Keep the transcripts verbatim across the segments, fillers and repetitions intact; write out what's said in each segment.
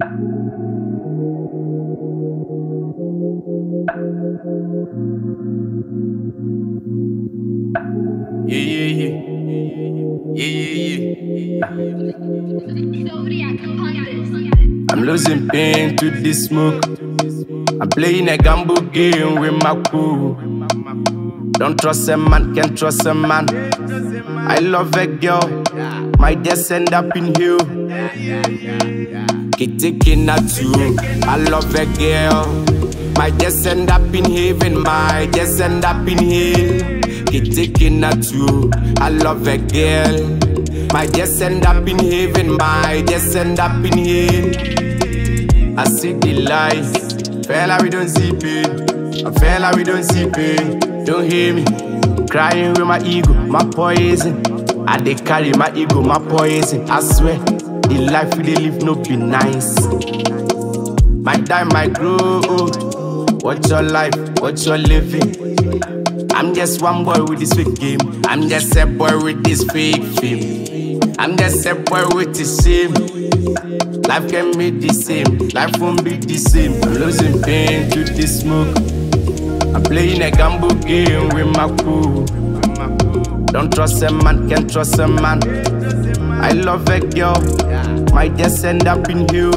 Yeah, yeah, yeah. Yeah, yeah, yeah. I'm losing pain to this smoke. I'm playing a gamble game with my crew. Don't trust a man, can't trust a man. I love a girl, my death end up in hell. Keep taking her too. I love a girl, my death end up in heaven, my death end up in hell. Keep taking her too. I love a girl, my death end up in heaven, my death end up in hell. I see the light, fella we don't see pain, a fella we don't see pain. Don't hear me crying with my ego, my poison. I dey carry my ego, my poison. I swear, the life we dey live no be nice. My die, my grow old. What's your life? What's your living? I'm just one boy with this fake game. I'm just a boy with this fake fame. I'm just a boy with the same. Life can be the same. Life won't be the same. I'm losing pain to this smoke. I'm playing a gamble game with my crew. Don't trust a man, can't trust a man. I love a girl, my death end up in hell.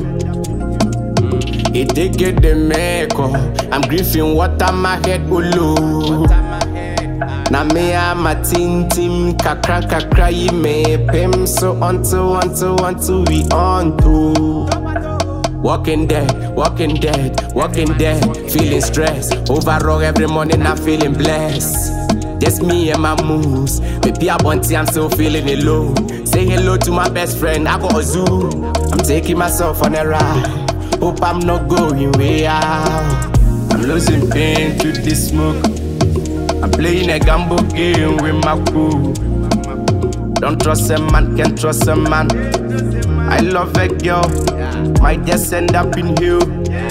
It dey get the meko. I'm grieving water my head ulu. Na me am a tin tim kakra kakra yi me pim so onto onto onto we onto. Walking dead, walking dead, walking dead, feeling stressed. Overall every morning I'm feeling blessed. Just me and my moves. Maybe I want I'm still feeling alone. Say hello to my best friend, I got a zoo. I'm taking myself on a ride. Hope I'm not going way out. I'm losing pain to this smoke. I'm playing a gamble game with my crew. Don't trust a man, can't trust a man. I love a girl, my death end up in hell.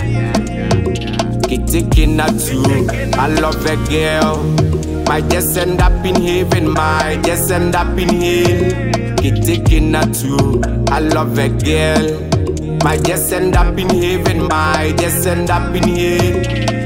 Keep taking her too. I love a girl, my death end up in heaven, my death end up in hell. Keep taking her too. I love a girl, my death end up in heaven, my death end up in hell.